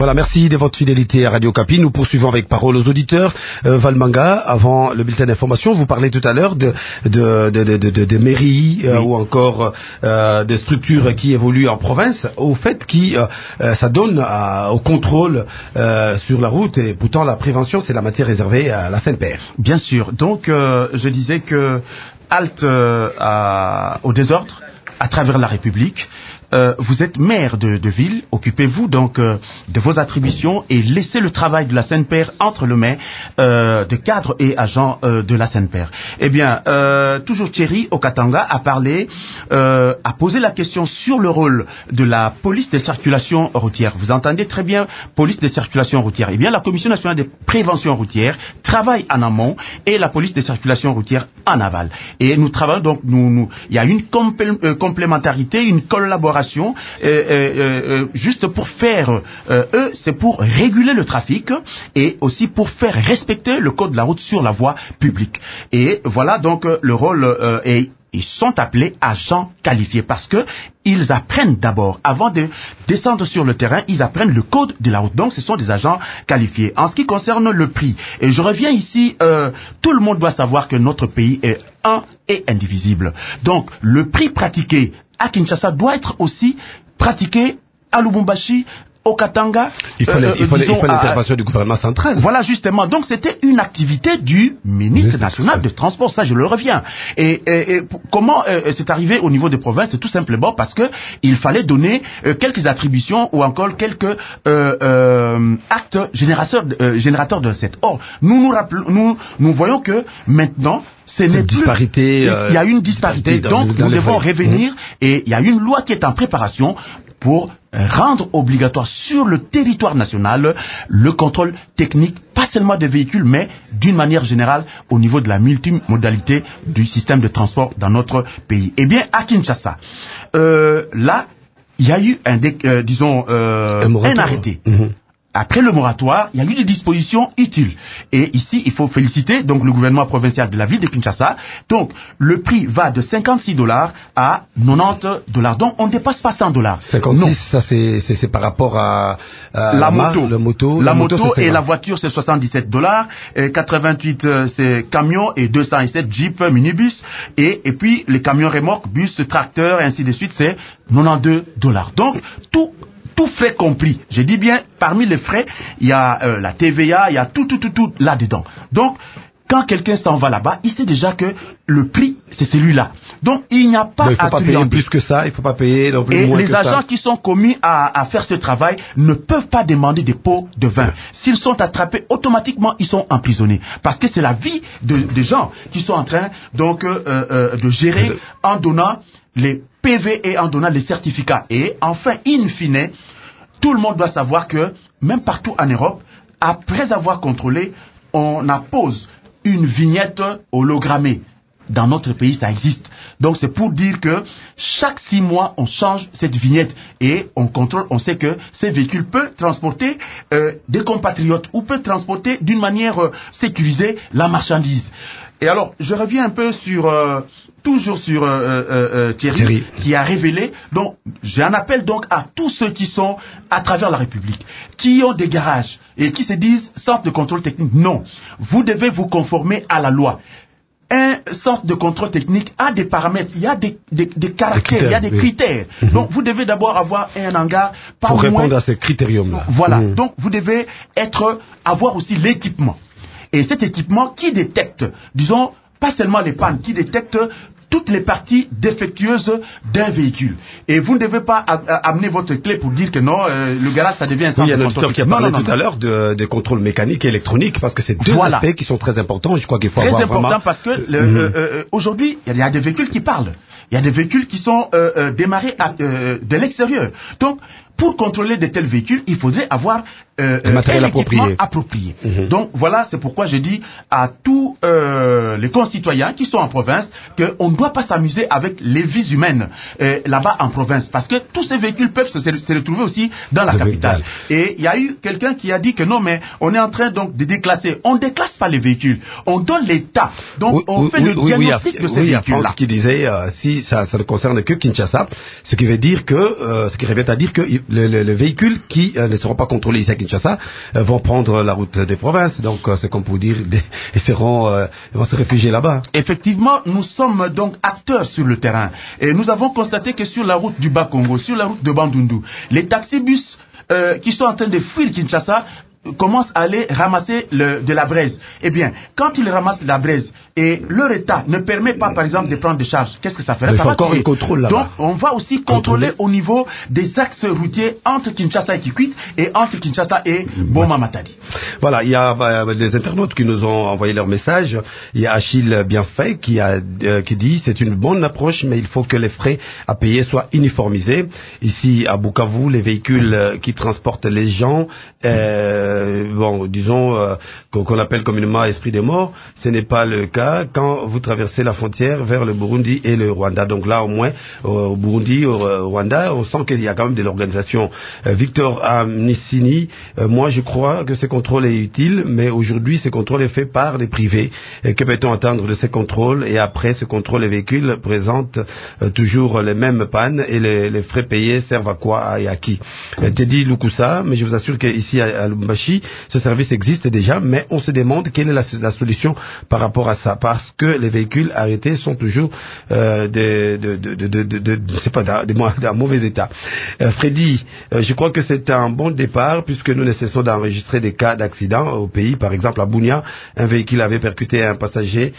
Voilà, merci de votre fidélité à Radio Kapi. Nous poursuivons avec parole aux auditeurs. Valmanga, avant le bulletin d'information, vous parlez tout à l'heure de mairies ou encore des structures qui évoluent en province, au fait qui ça donne au contrôle sur la route, et pourtant la prévention c'est la matière réservée à la Sainte-Père. Bien sûr. Donc je disais que halte au désordre à travers la République. Vous êtes maire de ville, occupez-vous donc de vos attributions et laissez le travail de la Sainte-Père entre les mains de cadres et agents de la Sainte-Père. Eh bien, toujours Thierry Okatanga a parlé, a posé la question sur le rôle de la police des circulations routières. Vous entendez très bien, police des circulations routières. Eh bien, la Commission nationale de prévention routière travaille en amont et la police des circulations routières en aval. Et nous travaillons donc, il y a une complémentarité, une collaboration. Juste pour faire, c'est pour réguler le trafic et aussi pour faire respecter le code de la route sur la voie publique. Et voilà donc le rôle ils sont appelés agents qualifiés parce que ils apprennent d'abord, avant de descendre sur le terrain, ils apprennent le code de la route. Donc ce sont des agents qualifiés. En ce qui concerne le prix, et je reviens ici, tout le monde doit savoir que notre pays est un et indivisible. Donc le prix pratiqué à Kinshasa doit être aussi pratiqué à Lubumbashi, au Katanga. Il faut l'intervention du gouvernement central. Voilà, justement. Donc, c'était une activité du ministre national de Transport. Ça, je le reviens. Et comment c'est arrivé au niveau des provinces? C'est tout simplement parce que il fallait donner quelques attributions ou encore quelques actes générateurs de recettes. Or, nous voyons que maintenant, il y a une disparité. Donc, nous devons revenir et il y a une loi qui est en préparation pour rendre obligatoire sur le territoire national le contrôle technique, pas seulement des véhicules, mais d'une manière générale au niveau de la multimodalité du système de transport dans notre pays. Eh bien, à Kinshasa, là, il y a eu un arrêté. Après le moratoire, il y a eu des dispositions utiles. Et ici, il faut féliciter donc le gouvernement provincial de la ville de Kinshasa. Donc, le prix va de $50 à $90. Donc, on ne dépasse pas $100. 56, non. Ça c'est par rapport à la moto. La moto et la voiture, c'est $77. Et 88, c'est camion et 207 Jeep, minibus. Et puis, les camions remorques, bus, tracteurs, et ainsi de suite, c'est $92. Donc, tout frais compris. Je dis bien, parmi les frais, il y a la TVA, il y a tout là-dedans. Donc, quand quelqu'un s'en va là-bas, il sait déjà que le prix, c'est celui-là. Donc, il n'y a pas à il ne faut pas payer plus que ça, il ne faut pas payer non plus moins que ça. Et les agents qui sont commis à faire ce travail ne peuvent pas demander des pots de vin. S'ils sont attrapés, automatiquement, ils sont emprisonnés. Parce que c'est la vie des gens qui sont en train donc de gérer en donnant les PV et en donnant les certificats. Et enfin, in fine, tout le monde doit savoir que, même partout en Europe, après avoir contrôlé, on appose une vignette hologrammée. Dans notre pays, ça existe. Donc, c'est pour dire que chaque 6 mois, on change cette vignette et on contrôle, on sait que ces véhicules peuvent transporter des compatriotes ou peuvent transporter d'une manière sécurisée la marchandise. Et alors, je reviens un peu toujours sur Thierry, qui a révélé. Donc, j'en appelle donc à tous ceux qui sont à travers la République, qui ont des garages et qui se disent centre de contrôle technique. Non, vous devez vous conformer à la loi. Un centre de contrôle technique a des paramètres, il y a des caractères, il y a des critères. Donc, vous devez d'abord avoir un hangar pour répondre à ces critériums-là. Voilà. Donc, vous devez avoir aussi l'équipement. Et cet équipement qui détecte, disons, pas seulement les pannes, qui détecte toutes les parties défectueuses d'un véhicule. Et vous ne devez pas amener votre clé pour dire que non, le garage, ça devient un centre de contrôle. Il y a un auditeur qui a parlé tout à l'heure des contrôles mécaniques et électroniques, parce que c'est deux aspects qui sont très importants. Je crois qu'il faut avoir vraiment... Très important parce que aujourd'hui, il y a des véhicules qui parlent. Il y a des véhicules qui sont démarrés de l'extérieur. Donc, pour contrôler de tels véhicules, il faudrait avoir un matériel approprié. Donc voilà, c'est pourquoi je dis à tous les concitoyens qui sont en province qu'on ne doit pas s'amuser avec les vies humaines là-bas en province, parce que tous ces véhicules peuvent se retrouver aussi dans la capitale. Et il y a eu quelqu'un qui a dit que non, mais on est en train donc de déclasser. On ne déclasse pas les véhicules, on donne l'état. Donc on fait le diagnostic de ces véhicules-là. Qui disait si ça ne concerne que Kinshasa, ce qui veut dire que ce qui revient à dire que les véhicules qui ne seront pas contrôlés ici à Kinshasa vont prendre la route des provinces. Donc c'est comme pour dire, ils vont se réfugier là-bas. Effectivement, nous sommes donc acteurs sur le terrain. Et nous avons constaté que sur la route du Bas-Congo, sur la route de Bandundu, les taxibus qui sont en train de fuir Kinshasa commencent à aller ramasser de la braise. Eh bien, quand ils ramassent de la braise et leur État ne permet pas, par exemple, de prendre des charges, qu'est-ce que ça ferait? Ça va encore un contrôle là-bas. Donc, on va aussi contrôler au niveau des axes routiers entre Kinshasa et Kikwit et entre Kinshasa et Boma-Matadi. Voilà, il y a des internautes qui nous ont envoyé leur message. Il y a Achille Bienfait qui dit c'est une bonne approche, mais il faut que les frais à payer soient uniformisés. Ici, à Bukavu, les véhicules qui transportent les gens, disons qu'on appelle communément esprit des morts, ce n'est pas le cas quand vous traversez la frontière vers le Burundi et le Rwanda. Donc là, au moins, au Burundi, au Rwanda, on sent qu'il y a quand même de l'organisation. Victor Amnissini, moi je crois que ce contrôle est utile, mais aujourd'hui ce contrôle est fait par les privés. Et que peut-on attendre de ces contrôles? Et après ce contrôle, les véhicules présentent toujours les mêmes pannes et les frais payés servent à quoi et à qui? Teddy Lukusa, mais je vous assure qu'ici à Lubumbashi, ce service existe déjà, mais on se demande quelle est la solution par rapport à ça, parce que les véhicules arrêtés sont toujours d'un mauvais état. Freddy, je crois que c'est un bon départ puisque nous ne cessons d'enregistrer des cas d'accidents au pays. Par exemple, à Bunia, un véhicule avait percuté un passager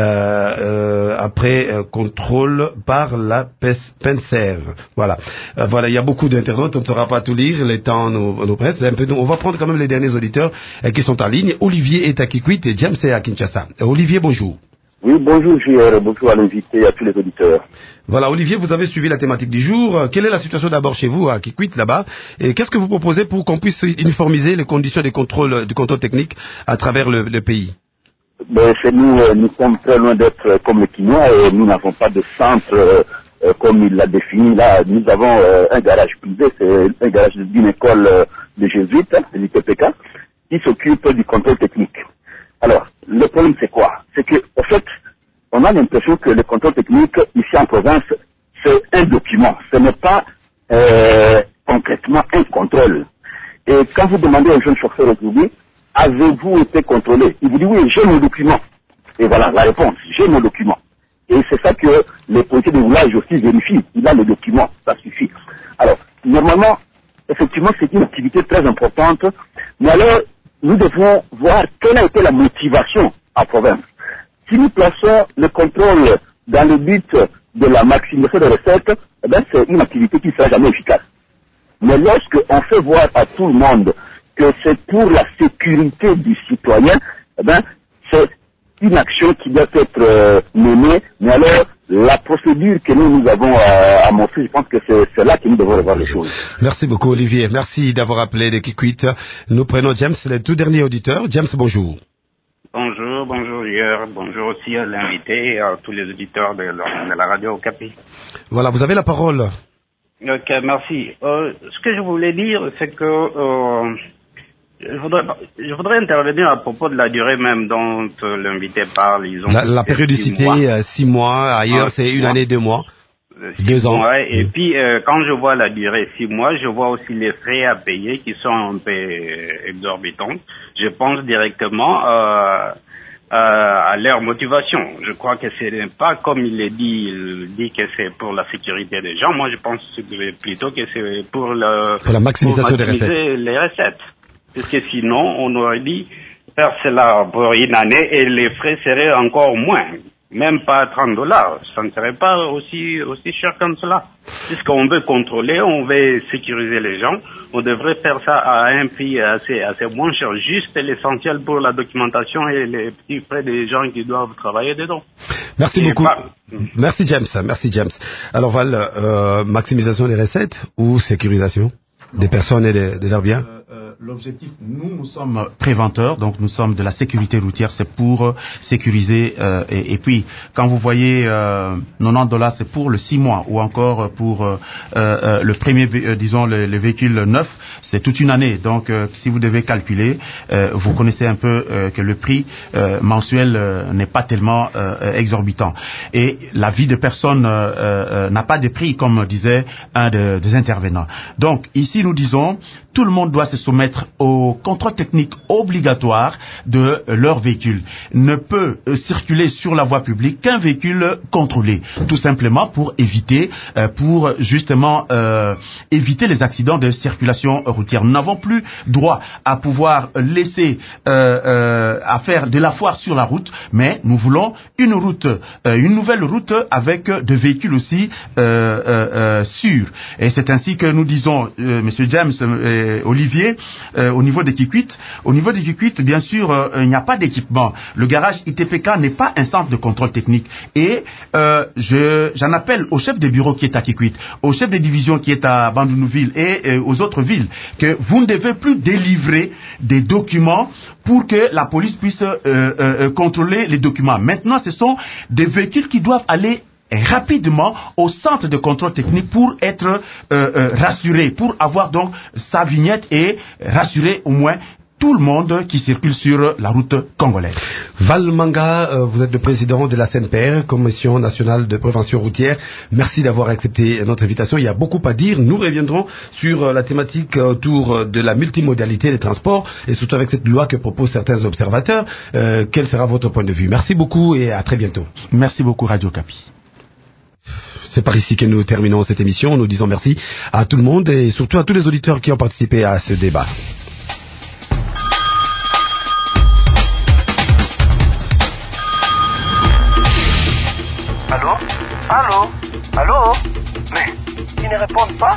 après contrôle par la PENSER. Voilà. Voilà, il y a beaucoup d'internautes, on ne saura pas tout lire, les temps nous pressent. On va prendre quand même les derniers auditeurs qui sont en ligne. Olivier est à Kikwit et James est à Kinshasa. Olivier, bonjour. Oui, bonjour JR, bonjour à l'invité et à tous les auditeurs. Voilà, Olivier, vous avez suivi la thématique du jour. Quelle est la situation d'abord chez vous, à Kikwit, là-bas? Et qu'est-ce que vous proposez pour qu'on puisse uniformiser les conditions du contrôle technique à travers le pays? Chez nous, nous sommes très loin d'être comme les Kinois et nous n'avons pas de centre comme il l'a défini. Là, nous avons un garage privé, c'est un garage d'une école de jésuites, l'IPPK, qui s'occupe du contrôle technique. Alors, le problème c'est quoi? C'est que, en fait, on a l'impression que le contrôle technique ici en province, c'est un document. Ce n'est pas concrètement un contrôle. Et quand vous demandez à un jeune chauffeur aujourd'hui, avez-vous été contrôlé? Il vous dit oui, j'ai mon document. Et voilà la réponse, j'ai mon document. Et c'est ça que les policiers de village aussi vérifient. Il a le document, ça suffit. Alors, normalement, effectivement, c'est une activité très importante. Mais alors, nous devons voir quelle a été la motivation en province. Si nous plaçons le contrôle dans le but de la maximisation des recettes, eh bien, c'est une activité qui ne sera jamais efficace. Mais lorsque on fait voir à tout le monde que c'est pour la sécurité du citoyen, eh bien, c'est une action qui doit être menée. Mais alors, la procédure que nous avons amorcée, je pense que c'est là que nous devons revoir les choses. Merci beaucoup, Olivier. Merci d'avoir appelé de Kikwit. Nous prenons James, le tout dernier auditeur. James, bonjour. Bonjour hier, bonjour aussi à l'invité et à tous les auditeurs de la radio Okapi. Voilà, vous avez la parole. Ok, merci. Ce que je voulais dire, c'est que je voudrais intervenir à propos de la durée même dont l'invité parle. Ils ont la périodicité, 6 mois, ailleurs c'est 1 année, 2 mois. 2 ans. Ouais, et puis, quand je vois la durée 6 mois, je vois aussi les frais à payer qui sont un peu exorbitants. Je pense directement à leur motivation. Je crois que ce n'est pas comme il dit que c'est pour la sécurité des gens. Moi, je pense plutôt que c'est pour la maximisation des recettes. Les recettes. Parce que sinon, on aurait dit faire cela pour 1 année et les frais seraient encore moins. Même pas $30. Ça ne serait pas aussi cher comme cela. Puisqu'on veut contrôler, on veut sécuriser les gens, on devrait faire ça à un prix assez moins cher. Juste l'essentiel pour la documentation et les petits frais des gens qui doivent travailler dedans. Merci beaucoup. Merci James. Alors Val, maximisation des recettes ou sécurisation des personnes et de leurs biens? L'objectif, nous sommes préventeurs, donc nous sommes de la sécurité routière, c'est pour sécuriser, et puis quand vous voyez $90, c'est pour le 6 mois, ou encore pour le premier, disons, les véhicules neufs, c'est toute une année. Donc, si vous devez calculer, vous connaissez un peu que le prix mensuel n'est pas tellement exorbitant. Et la vie de personne n'a pas de prix, comme disait un des intervenants. Donc, ici, nous disons, tout le monde doit se soumettre au contrôle technique obligatoire de leur véhicule. Ne peut circuler sur la voie publique qu'un véhicule contrôlé, tout simplement pour éviter justement éviter les accidents de circulation routière. Nous n'avons plus droit à pouvoir laisser à faire de la foire sur la route, mais nous voulons une nouvelle route avec des véhicules aussi sûrs. Et c'est ainsi que nous disons, Monsieur James, Olivier, au niveau des Kikwit. Au niveau des Kikwit, bien sûr, il n'y a pas d'équipement. Le garage ITPK n'est pas un centre de contrôle technique. Et j'en appelle au chef des bureaux qui est à Kikwit, au chef des divisions qui est à Bandunuville et aux autres villes, que vous ne devez plus délivrer des documents pour que la police puisse contrôler les documents. Maintenant, ce sont des véhicules qui doivent aller rapidement au centre de contrôle technique pour être rassuré, pour avoir donc sa vignette et rassurer au moins tout le monde qui circule sur la route congolaise. Val Manga, vous êtes le président de la CNPR, Commission nationale de prévention routière. Merci d'avoir accepté notre invitation. Il y a beaucoup à dire. Nous reviendrons sur la thématique autour de la multimodalité des transports et surtout avec cette loi que proposent certains observateurs. Quel sera votre point de vue? Merci beaucoup et à très bientôt. Merci beaucoup Radio Kapi. C'est par ici que nous terminons cette émission. Nous disons merci à tout le monde et surtout à tous les auditeurs qui ont participé à ce débat. Allô? Allô? Allô? Mais, ils ne répondent pas?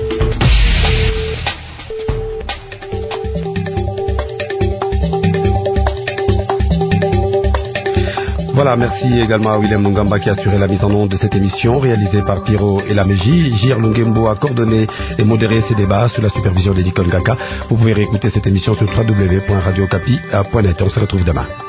Voilà, merci également à William Lungamba qui a assuré la mise en onde de cette émission réalisée par Pierrot et Lameji. Jir Lungembo a coordonné et modéré ces débats sous la supervision d'Edikon Gaka. Vous pouvez réécouter cette émission sur www.radiocapi.net. On se retrouve demain.